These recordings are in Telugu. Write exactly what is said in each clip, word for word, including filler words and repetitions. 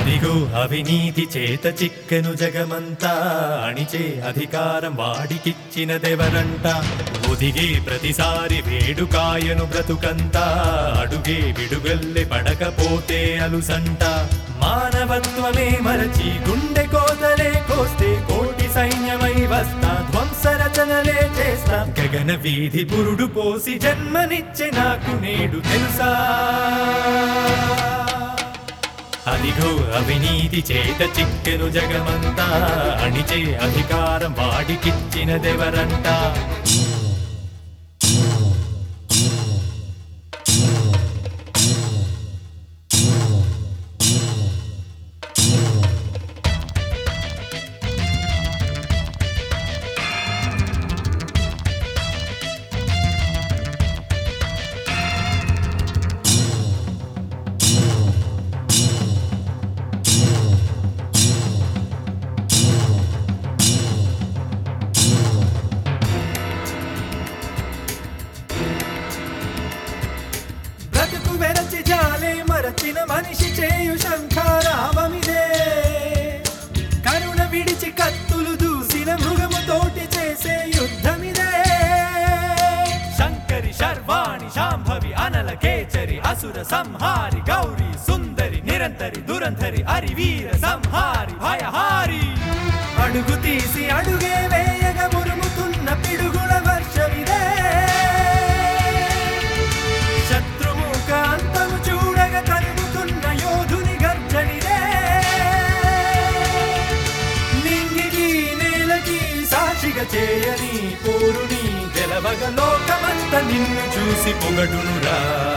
అదిగో అవినీతి చేత చిక్కెను జగమంతా, అణిచే అధికారం వాడికిచ్చినదెవరంట. ఒదిగే ప్రతిసారి వేడుకాయను బ్రతుకంతా, అడుగే విడుగల్లె పడకపోతే అలుసంట. మానవత్వమే మరచి గుండె కోతలే కోస్తే, కోటి సైన్యమై వస్తా, ధ్వంసరచనలే చేస్తా. గగన వీధి పురుడు పోసి జన్మనిచ్చే నాకు నేడు తెలుసా. అదిగో అవినీతి చేత చిక్కెను జగమంతా, అణిచే అధికారం వాడికిచ్చినదెవరంట. వెరచి జాలే మరచిన మనిషి చేయు శంఖారావమిదే. కరుణ విడిచి కత్తులు దూసిన మృగము తోటి చేసే యుద్ధమిదే. శంకరి శర్వాణి శాంభవి అనల కేచరి అసుర సంహారి గౌరీ సుందరి నిరంతరి దురంధరి అరివీర సంహారి భయహారి. అడుగు తీసి అడుగే వేయగ మురుముతున్న పిడుగుల వర్షమిదే. అంతము చూడగ తరుముతున్న యోధుని గర్జనిదే. నింగికి నేలకి సాక్షిగా చేయని పోరుని గెలవగ లోకమంత నిన్ను చూసి పొగడునురా.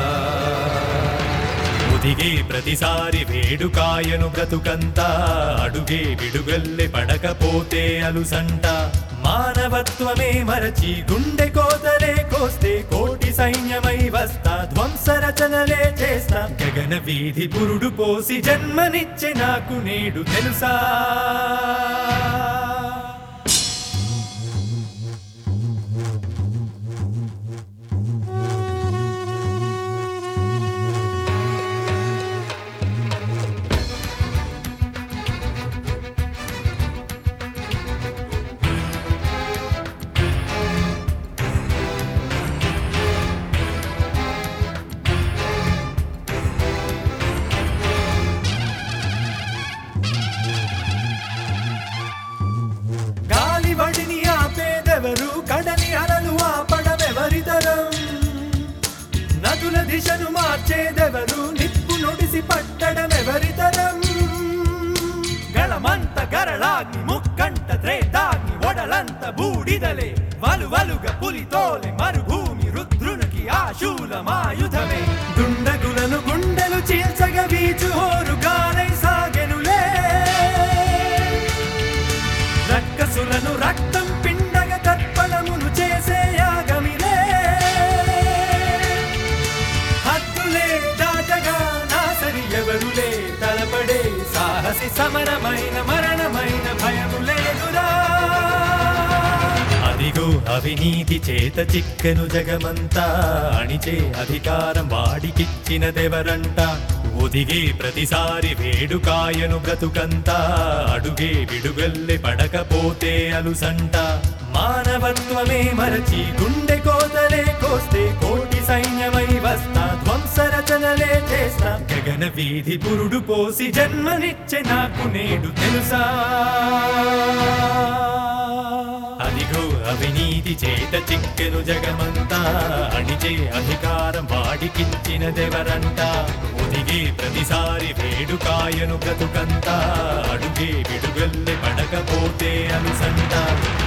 ఒదిగే ప్రతిసారి వేడుకాయను బ్రతుకంతా, అడుగే విడుగల్లె పడకపోతే అలుసంట. మానవత్వమే మరచి గుండె కోతలే కోస్తే, కోటి సైన్యమై వస్తా, ధ్వంసరచనలే చేస్తా. గగన వీధి పురుడు పోసి జన్మనిచ్చే నాకు నేడు తెలుసా. వడిని ఆపేదెవరు, కడలి అలలు ఆపడమెవరితరం. నదుల దిశను మార్చేదెవరు, నిప్పు నొడిసి పట్టడమెవరితరం. గళమంత గరళాగ్ని ముక్కంట త్రేతాగ్ని ఒడలంత బూడిదలే. వలువలుగ పులితోలే మరుభూమి రుద్రునికి ఆశూలమాయుధమే. దుండగులను గుండెలు చీల్చగ వీచు హోరుగాలై సాగెనులే. రక్కసులను రక్తం పిండగ తర్పణమును చేసే యాగమిలే. హద్దులే దాటగా నాసరి ఎవరులే, తలపడే సాహసి సమరమైన మరణమైన భయము లేదురా. అదిగో అవినీతి చేత చిక్కెను జగమంతా, అణిచే అధికారం వాడికిచ్చినదెవరంట. ఒదిగే ప్రతిసారి వేడుకాయను బ్రతుకంతా, అడుగే విడుగల్లె పడకపోతే అలుసంట. మానవత్వమే మరచి గుండె కోతలే కోస్తే, కోటి సైన్యమై వస్తా, ధ్వంసరచనలే చేస్తా. గగన వీధి పురుడు పోసి జన్మనిచ్చే నాకు నేడు తెలుసా. అదిగో అవినీతి చేత చిక్కెను జగమంతా, అణిచే అధికారం వాడికిచ్చినదెవరంట. ఒదిగే ప్రతిసారి వేడుకాయను బ్రతుకంతా, అడుగే విడుగల్లె పడకపోతే అలుసంట.